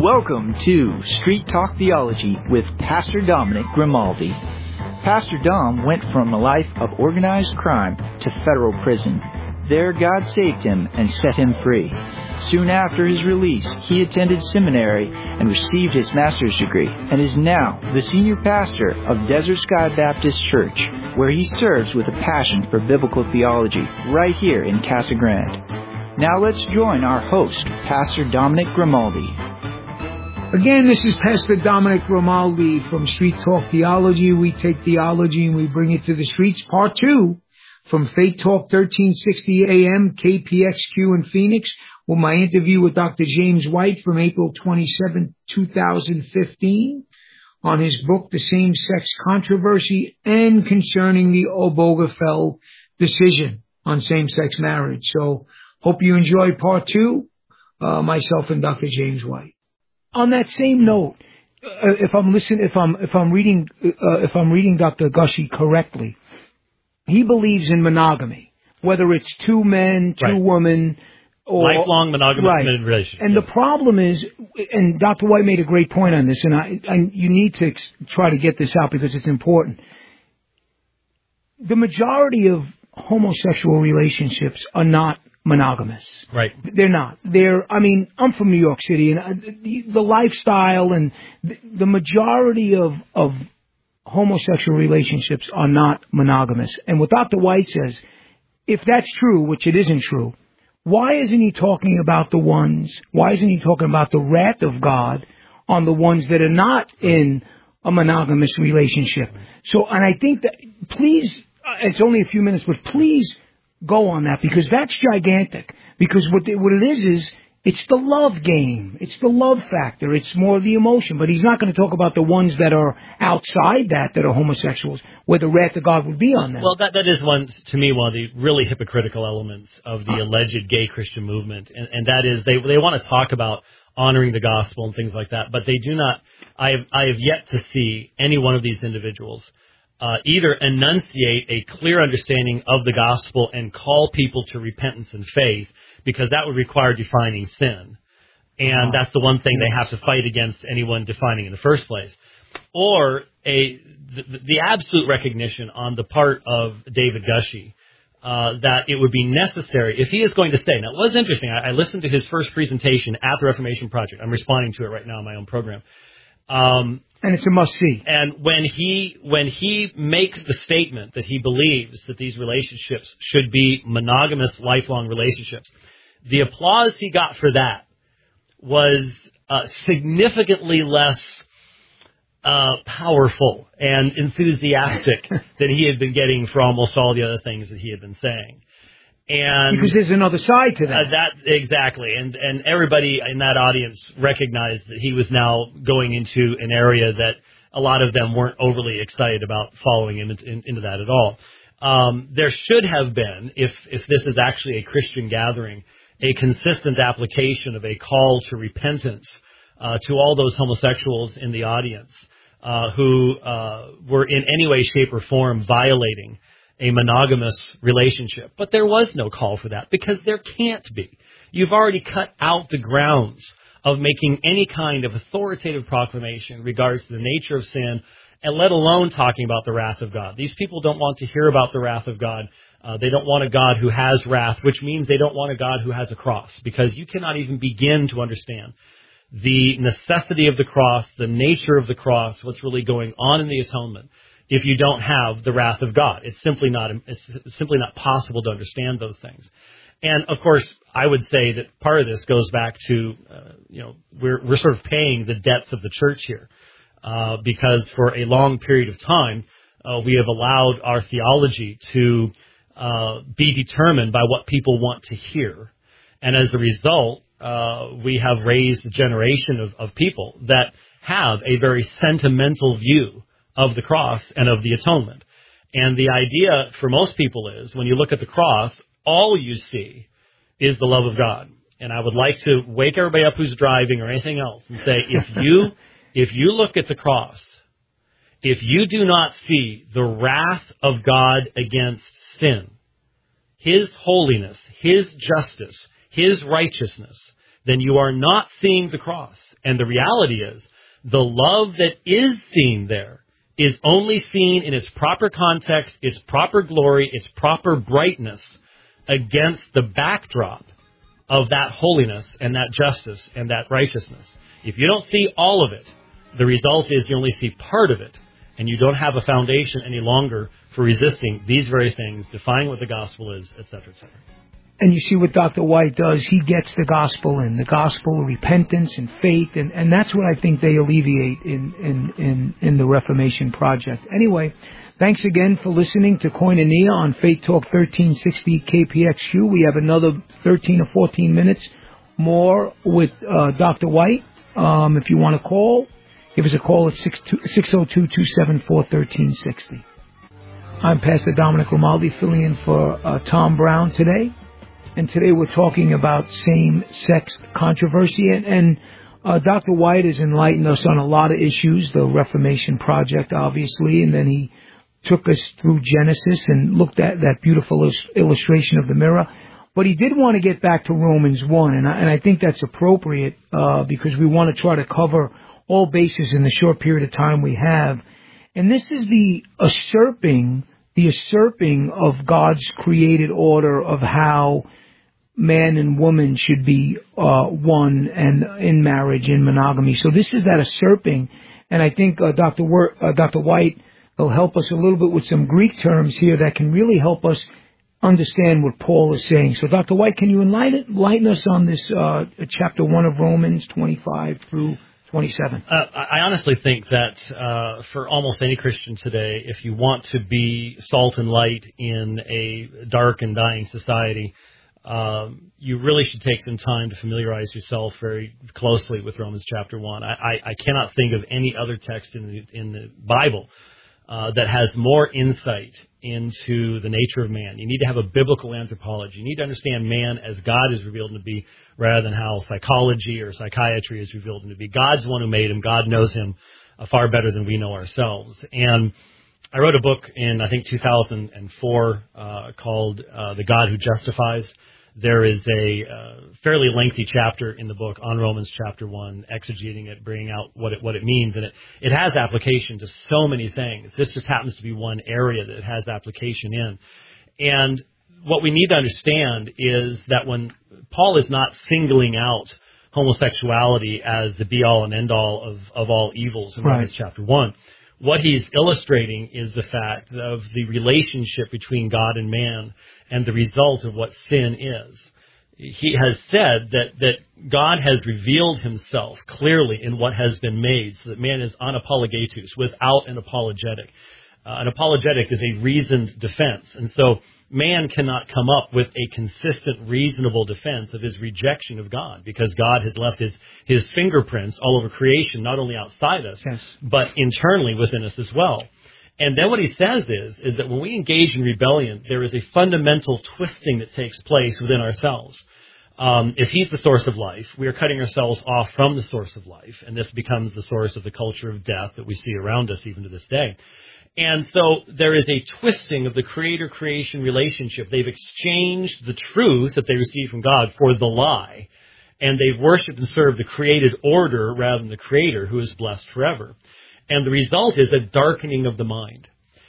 Welcome to Street Talk Theology with Pastor Dominic Grimaldi. Pastor Dom went from a life of organized crime to federal prison. There, God saved him and set him free. Soon after his release, he attended seminary and received his master's degree, and is now the senior pastor of Desert Sky Baptist Church, where he serves with a passion for biblical theology right here in Casa Grande. Now let's join our host, Pastor Dominic Grimaldi. Again, this is Pastor Dominic Grimaldi from Street Talk Theology. We take theology and we bring it to the streets. Part 2 from Faith Talk 1360 AM, KPXQ in Phoenix, with my interview with Dr. James White from April 27, 2015, on his book, The Same-Sex Controversy, and concerning the Obergefell decision on same-sex marriage. So, hope you enjoy part 2, myself and Dr. James White. On that same note, if I'm reading Dr. Gushee correctly, he believes in monogamy, whether it's 2 men, 2 women, or lifelong monogamous committed relationship. And the problem is, and Dr. White made a great point on this, and you need to try to get this out because it's important. The majority of homosexual relationships are not monogamous. Right. They're not. I'm from New York City, and the lifestyle and the majority of homosexual relationships are not monogamous. And what Dr. White says, if that's true, which it isn't true, why isn't he talking about the wrath of God on the ones that are not in a monogamous relationship? So, and I think that, please, it's only a few minutes, but please go on that, because that's gigantic. Because what it is it's the love game. It's the love factor. It's more the emotion. But he's not going to talk about the ones that are outside that are homosexuals, where the wrath of God would be on them. Well, that is one of the really hypocritical elements of the alleged gay Christian movement. And that is they want to talk about honoring the gospel and things like that, but they do not. I have yet to see any one of these individuals either enunciate a clear understanding of the gospel and call people to repentance and faith, because that would require defining sin. And that's the one thing they have to fight against anyone defining in the first place. Or the absolute recognition on the part of David Gushee that it would be necessary, if he is going to say, now it was interesting, I listened to his first presentation at the Reformation Project. I'm responding to it right now in my own program. And it's a must-see. And when he makes the statement that he believes that these relationships should be monogamous, lifelong relationships, the applause he got for that was significantly less powerful and enthusiastic than he had been getting for almost all the other things that he had been saying. And because there's another side to that. Exactly. And everybody in that audience recognized that he was now going into an area that a lot of them weren't overly excited about following him into that at all. There should have been, if this is actually a Christian gathering, a consistent application of a call to repentance to all those homosexuals in the audience who were in any way, shape, or form violating a monogamous relationship. But there was no call for that, because there can't be. You've already cut out the grounds of making any kind of authoritative proclamation in regards to the nature of sin, and let alone talking about the wrath of God. These people don't want to hear about the wrath of God. They don't want a God who has wrath, which means they don't want a God who has a cross, because you cannot even begin to understand the necessity of the cross, the nature of the cross, what's really going on in the atonement, if you don't have the wrath of God. It's simply not possible to understand those things. And of course, I would say that part of this goes back to, we're sort of paying the debts of the church here, because for a long period of time, we have allowed our theology to be determined by what people want to hear. And as a result, we have raised a generation of people that have a very sentimental view of the cross and of the atonement. And the idea for most people is, when you look at the cross, all you see is the love of God. And I would like to wake everybody up who's driving or anything else and say, if you look at the cross, if you do not see the wrath of God against sin, His holiness, His justice, His righteousness, then you are not seeing the cross. And the reality is, the love that is seen there is only seen in its proper context, its proper glory, its proper brightness against the backdrop of that holiness and that justice and that righteousness. If you don't see all of it, the result is you only see part of it, and you don't have a foundation any longer for resisting these very things, defining what the gospel is, etc., etc. And you see what Dr. White does. He gets the gospel in, the gospel of repentance and faith, and that's what I think they alleviate in the Reformation Project. Anyway, thanks again for listening to Koinonia on Faith Talk 1360 KPXQ. We have another 13 or 14 minutes more with Dr. White. If you want to call, give us a call at 602-274-1360. I'm Pastor Dominic Grimaldi, filling in for Tom Brown today. And today we're talking about same-sex controversy. And Dr. White has enlightened us on a lot of issues, the Reformation Project, obviously, and then he took us through Genesis and looked at that beautiful illustration of the mirror. But he did want to get back to Romans 1, and I think that's appropriate because we want to try to cover all bases in the short period of time we have. And this is the usurping of God's created order of how man and woman should be one and in marriage, in monogamy. So this is that usurping, and I think Dr. White will help us a little bit with some Greek terms here that can really help us understand what Paul is saying. So Dr. White, can you enlighten us on this chapter 1 of Romans 25 through 27? I honestly think that for almost any Christian today, if you want to be salt and light in a dark and dying society, you really should take some time to familiarize yourself very closely with Romans chapter 1. I cannot think of any other text in the Bible that has more insight into the nature of man. You need to have a biblical anthropology. You need to understand man as God is revealed him to be, rather than how psychology or psychiatry is revealed him to be. God's the one who made him. God knows him far better than we know ourselves. And I wrote a book in, I think, 2004 called The God Who Justifies. There is a fairly lengthy chapter in the book on Romans chapter 1, exegeting it, bringing out what it means. And it has application to so many things. This just happens to be one area that it has application in. And what we need to understand is that when Paul is not singling out homosexuality as the be-all and end-all of all evils in Romans chapter 1, what he's illustrating is the fact of the relationship between God and man and the result of what sin is. He has said that God has revealed himself clearly in what has been made, so that man is unapologetus, without an apologetic. An apologetic is a reasoned defense. And so man cannot come up with a consistent, reasonable defense of his rejection of God, because God has left his fingerprints all over creation, not only outside us, but internally within us as well. And then what he says is that when we engage in rebellion, there is a fundamental twisting that takes place within ourselves. If he's the source of life, we are cutting ourselves off from the source of life, and this becomes the source of the culture of death that we see around us even to this day. And so there is a twisting of the creator-creation relationship. They've exchanged the truth that they received from God for the lie, and they've worshipped and served the created order rather than the Creator, who is blessed forever. And the result is a darkening of the mind.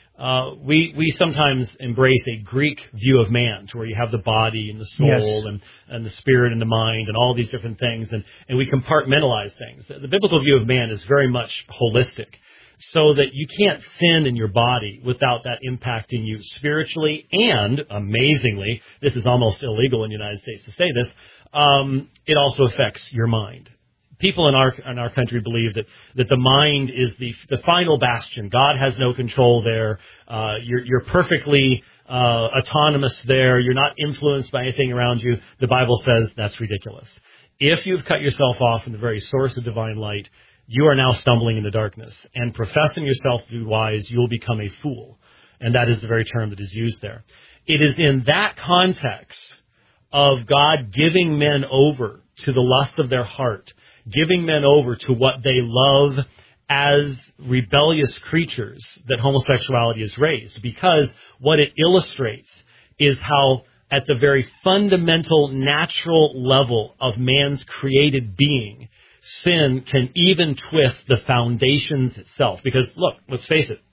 We sometimes embrace a Greek view of man, to where you have the body and the soul and the spirit and the mind and all these different things, and we compartmentalize things. The biblical view of man is very much holistic, so that you can't sin in your body without that impacting you spiritually, and amazingly, this is almost illegal in the United States to say this, it also affects your mind. People in our country believe that the mind is the final bastion. God has no control there. You're perfectly autonomous there. You're not influenced by anything around you. The Bible says that's ridiculous. If you've cut yourself off from the very source of divine light, you are now stumbling in the darkness. And professing yourself to be wise, you'll become a fool. And that is the very term that is used there. It is in that context of God giving men over to the lust of their heart, giving men over to what they love as rebellious creatures, that homosexuality is raised. Because what it illustrates is how at the very fundamental, natural level of man's created being, sin can even twist the foundations itself. Because, look, let's face it,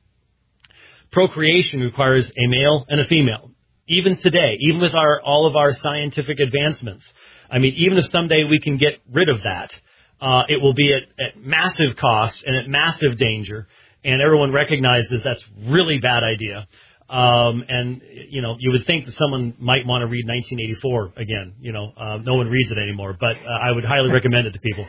procreation requires a male and a female. Even today, even with all of our scientific advancements, I mean, even if someday we can get rid of that, it will be at massive cost and at massive danger, and everyone recognizes that's really bad idea. And, you know, you would think that someone might want to read 1984 again. You know, no one reads it anymore, but I would highly recommend it to people.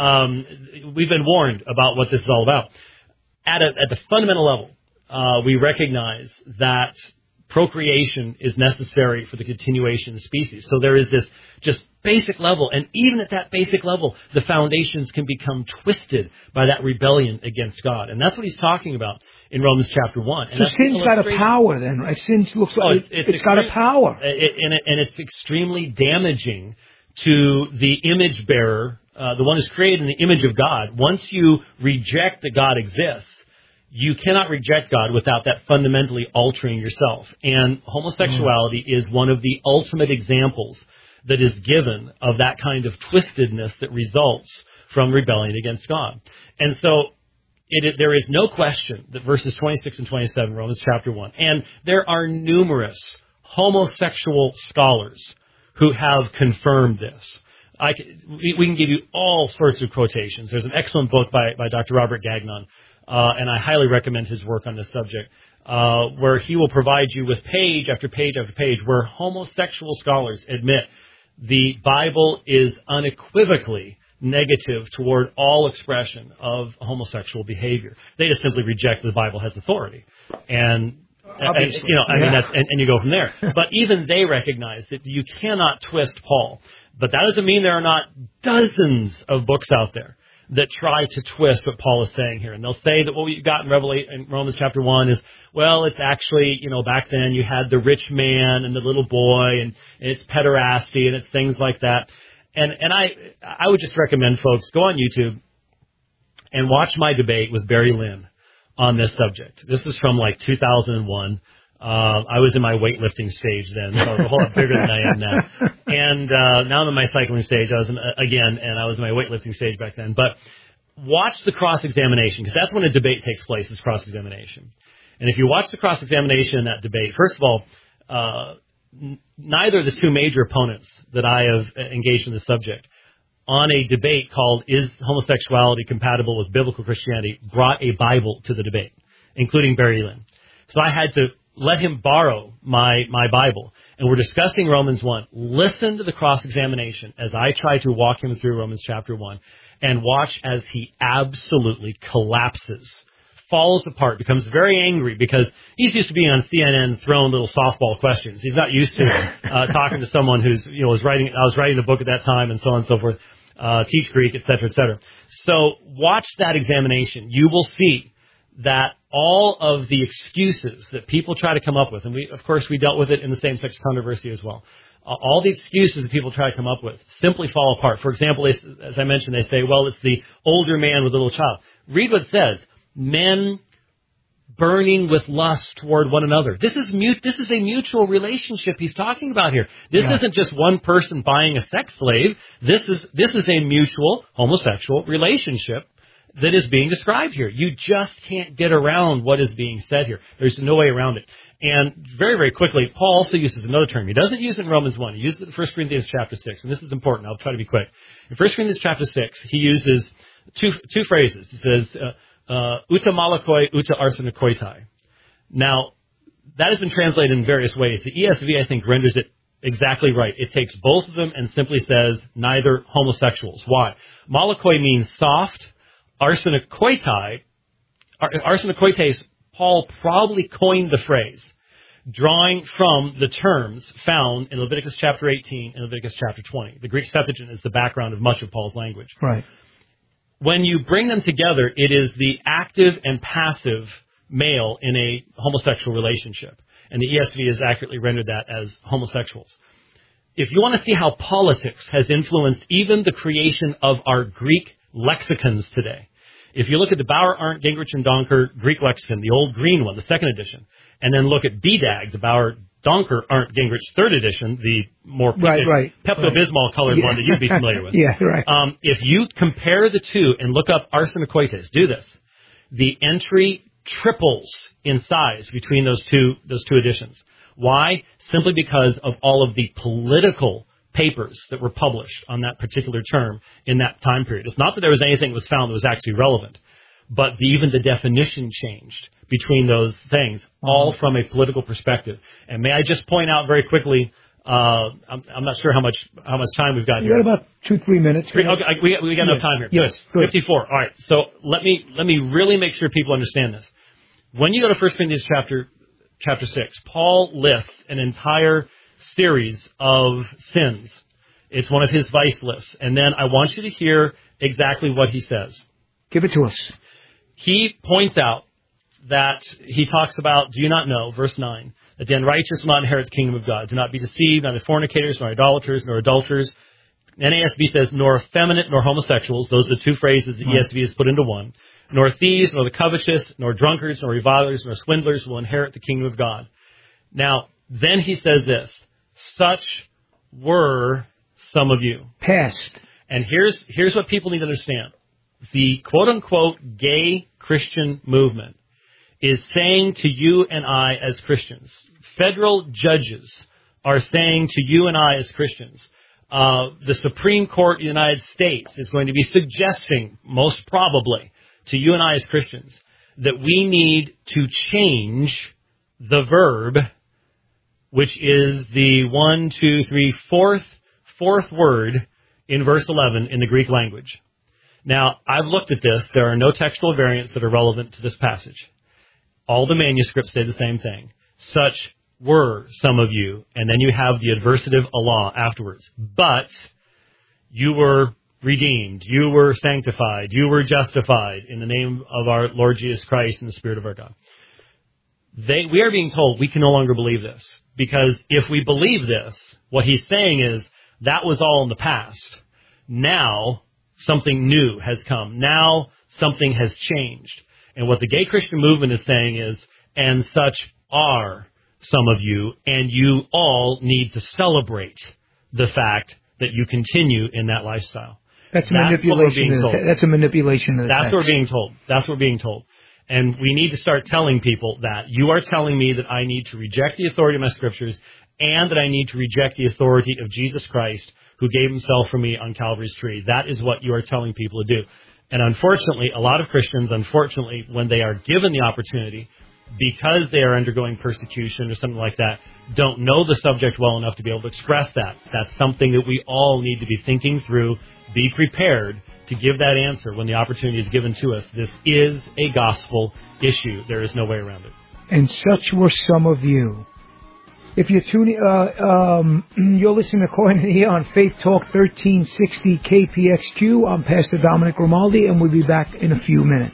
We've been warned about what this is all about. At the fundamental level, we recognize that procreation is necessary for the continuation of the species. So there is this just basic level, and even at that basic level, the foundations can become twisted by that rebellion against God. And that's what he's talking about in Romans chapter 1. And so sin's got a power then, right? Sin looks like it's got a power. And it's extremely damaging to the image bearer, the one who's created in the image of God. Once you reject that God exists, you cannot reject God without that fundamentally altering yourself. And homosexuality is one of the ultimate examples that is given of that kind of twistedness that results from rebellion against God. And so there is no question that verses 26 and 27, Romans chapter 1, and there are numerous homosexual scholars who have confirmed this. We can give you all sorts of quotations. There's an excellent book by Dr. Robert Gagnon, and I highly recommend his work on this subject, where he will provide you with page after page after page where homosexual scholars admit the Bible is unequivocally negative toward all expression of homosexual behavior. They just simply reject that the Bible has authority. And you know, I mean, and you go from there. But even they recognize that you cannot twist Paul. But that doesn't mean there are not dozens of books out there that try to twist what Paul is saying here. And they'll say that what you got in Romans chapter 1 is, well, it's actually, you know, back then you had the rich man and the little boy, and it's pederasty, and it's things like that. And I would just recommend folks go on YouTube and watch my debate with Barry Lynn on this subject. This is from like 2001. I was in my weightlifting stage then, so a whole lot bigger than I am now. And now I'm in my cycling stage. I was in my weightlifting stage back then. But watch the cross-examination, because that's when a debate takes place, is cross-examination. And if you watch the cross-examination in that debate, first of all, neither of the two major opponents that I have engaged in the subject on a debate called Is Homosexuality Compatible with Biblical Christianity brought a Bible to the debate, including Barry Lynn. So I had to let him borrow my Bible. And we're discussing Romans 1. Listen to the cross-examination as I try to walk him through Romans chapter 1, and watch as he absolutely collapses, falls apart, becomes very angry, because he's used to being on CNN throwing little softball questions. He's not used to talking to someone who's, you know, I was writing a book at that time, and so on and so forth, teach Greek, et cetera, et cetera. So watch that examination. You will see that all of the excuses that people try to come up with, and of course we dealt with it in the same-sex controversy as well, all the excuses that people try to come up with simply fall apart. For example, as I mentioned, they say, well, it's the older man with a little child. Read what it says. Men burning with lust toward one another. This is a mutual relationship he's talking about here. This isn't just one person buying a sex slave. This is a mutual homosexual relationship that is being described here. You just can't get around what is being said here. There's no way around it. And very, very quickly, Paul also uses another term. He doesn't use it in Romans 1. He uses it in 1 Corinthians chapter 6. And this is important. I'll try to be quick. In 1 Corinthians chapter 6, he uses two phrases. He says, uta malakoi, uta arsenokoitai. Now, that has been translated in various ways. The ESV, I think, renders it exactly right. It takes both of them and simply says neither homosexuals. Why? Malakoi means soft. Arsenokoitai, Paul probably coined the phrase, drawing from the terms found in Leviticus chapter 18 and Leviticus chapter 20. The Greek Septuagint is the background of much of Paul's language. Right. When you bring them together, it is the active and passive male in a homosexual relationship. And the ESV has accurately rendered that as homosexuals. If you want to see how politics has influenced even the creation of our Greek lexicons today, if you look at the Bauer, Arndt, Gingrich, and Donker Greek lexicon, the old green one, the second edition, and then look at BDAG, the Bauer, Arndt Gingrich 3rd edition, the more Pepto-Bismol colored one that you'd be familiar with. Yeah, right. If you compare the two and look up arsenicoites, do this. The entry triples in size between those two editions. Why? Simply because of all of the political papers that were published on that particular term in that time period. It's not that there was anything that was found that was actually relevant, but even the definition changed between those things, all from a political perspective. And may I just point out very quickly, I'm not sure how much time we've got here. We got about 2-3 minutes. Okay, we got enough time here. Yes, good. 54. All right. So let me really make sure people understand this. When you go to 1 Corinthians chapter 6, Paul lists an entire series of sins. It's one of his vice lists. And then I want you to hear exactly what he says. Give it to us. He points out that he talks about, do you not know, verse 9, that the unrighteous will not inherit the kingdom of God. Do not be deceived, neither fornicators, nor idolaters, nor adulterers. NASB says, nor effeminate, nor homosexuals. Those are the two phrases the ESV has put into one. Nor thieves, nor the covetous, nor drunkards, nor revilers, nor swindlers will inherit the kingdom of God. Now, then he says this, such were some of you. Past. And here's what people need to understand. The quote-unquote gay Christian movement is saying to you and I as Christians, federal judges are saying to you and I as Christians, the Supreme Court of the United States is going to be suggesting, most probably, to you and I as Christians, that we need to change the verb, which is the fourth word in verse 11 in the Greek language. Now, I've looked at this. There are no textual variants that are relevant to this passage. All the manuscripts say the same thing. Such were some of you, and then you have the adversative Allah afterwards. But you were redeemed, you were sanctified, you were justified in the name of our Lord Jesus Christ and the Spirit of our God. We are being told we can no longer believe this, because if we believe this, what he's saying is that was all in the past. Now something new has come. Now something has changed. And what the gay Christian movement is saying is, and such are some of you, and you all need to celebrate the fact that you continue in that lifestyle. That's a manipulation. That's a manipulation of the text. That's what we're being told. That's what we're being told. And we need to start telling people that you are telling me that I need to reject the authority of my scriptures and that I need to reject the authority of Jesus Christ, who gave himself for me on Calvary's tree. That is what you are telling people to do. And unfortunately, a lot of Christians, when they are given the opportunity, because they are undergoing persecution or something like that, don't know the subject well enough to be able to express that. That's something that we all need to be thinking through. Be prepared to give that answer when the opportunity is given to us. This is a gospel issue. There is no way around it. And such were some of you. If you're tuning, you're listening to Coin and Ear on Faith Talk 1360 KPXQ. I'm Pastor Dominic Grimaldi, and we'll be back in a few minutes.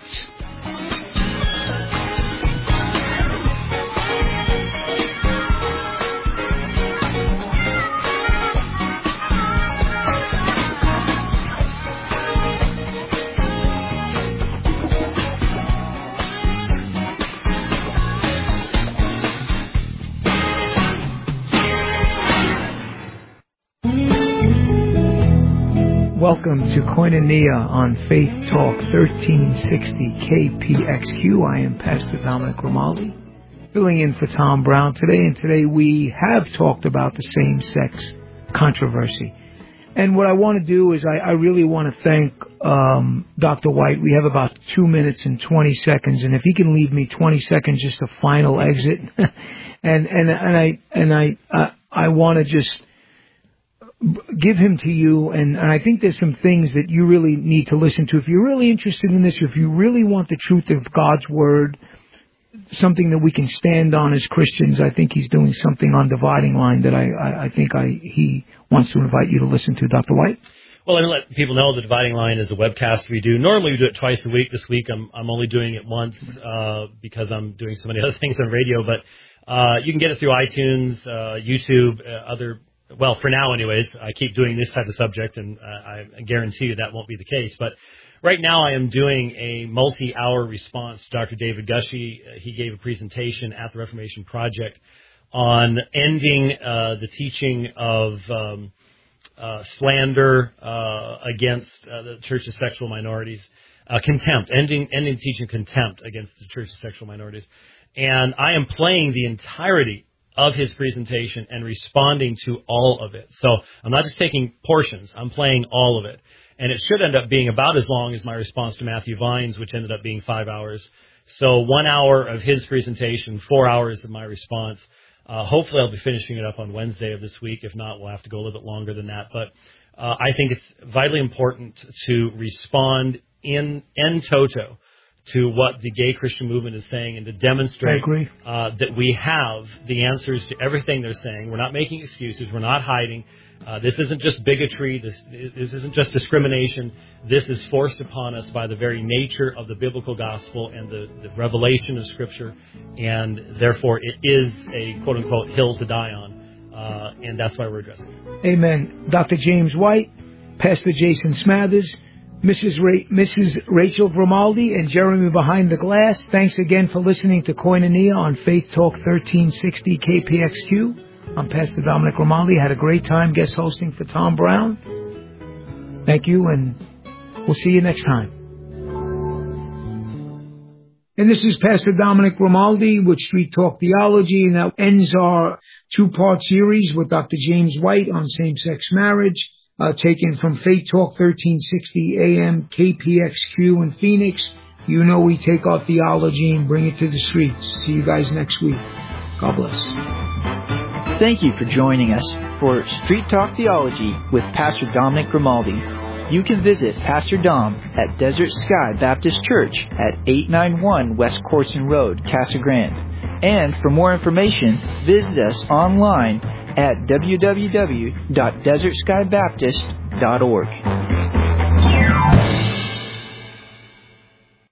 Welcome to Koinonia on Faith Talk 1360 KPXQ. I am Pastor Dominic Grimaldi, filling in for Tom Brown today. And today we have talked about the same-sex controversy. And what I want to do is I really want to thank Dr. White. We have about 2 minutes and 20 seconds, and if he can leave me 20 seconds, just a final exit. and I want to just give him to you, and I think there's some things that you really need to listen to. If you're really interested in this, if you really want the truth of God's Word, something that we can stand on as Christians, I think he's doing something on Dividing Line that I think he wants to invite you to listen to. Dr. White? Well, let me let people know the Dividing Line is a webcast we do. Normally we do it twice a week. This week I'm only doing it once because I'm doing so many other things on radio, but you can get it through iTunes, YouTube, well, for now anyways. I keep doing this type of subject, and I guarantee you that won't be the case. But right now I am doing a multi-hour response to Dr. David Gushee. He gave a presentation at the Reformation Project on ending the teaching of slander against the Church's sexual minorities, contempt, ending teaching contempt against the Church's sexual minorities. And I am playing the entirety of his presentation and responding to all of it. So I'm not just taking portions, I'm playing all of it. And it should end up being about as long as my response to Matthew Vines, which ended up being 5 hours. So 1 hour of his presentation, 4 hours of my response. Hopefully I'll be finishing it up on Wednesday of this week. If not, we'll have to go a little bit longer than that. But I think it's vitally important to respond in toto to what the gay Christian movement is saying and to demonstrate that we have the answers to everything they're saying. We're not making excuses. We're not hiding. This isn't just bigotry. This isn't just discrimination. This is forced upon us by the very nature of the biblical gospel and the revelation of Scripture, and therefore it is a quote-unquote hill to die on, and that's why we're addressing it. Amen. Dr. James White, Pastor Jason Smathers, Mrs. Rachel Grimaldi, and Jeremy behind the glass. Thanks again for listening to Koinonia on Faith Talk 1360 KPXQ. I'm Pastor Dominic Grimaldi. Had a great time guest hosting for Tom Brown. Thank you, and we'll see you next time. And this is Pastor Dominic Grimaldi with Street Talk Theology, and that ends our two-part series with Dr. James White on same-sex marriage. Taken from Faith Talk 1360 AM KPXQ in Phoenix. You know we take our theology and bring it to the streets. See you guys next week. God bless. Thank you for joining us for Street Talk Theology with Pastor Dominic Grimaldi. You can visit Pastor Dom at Desert Sky Baptist Church at 891 West Corson Road, Casa Grande. And for more information, visit us online at www.desertskybaptist.org.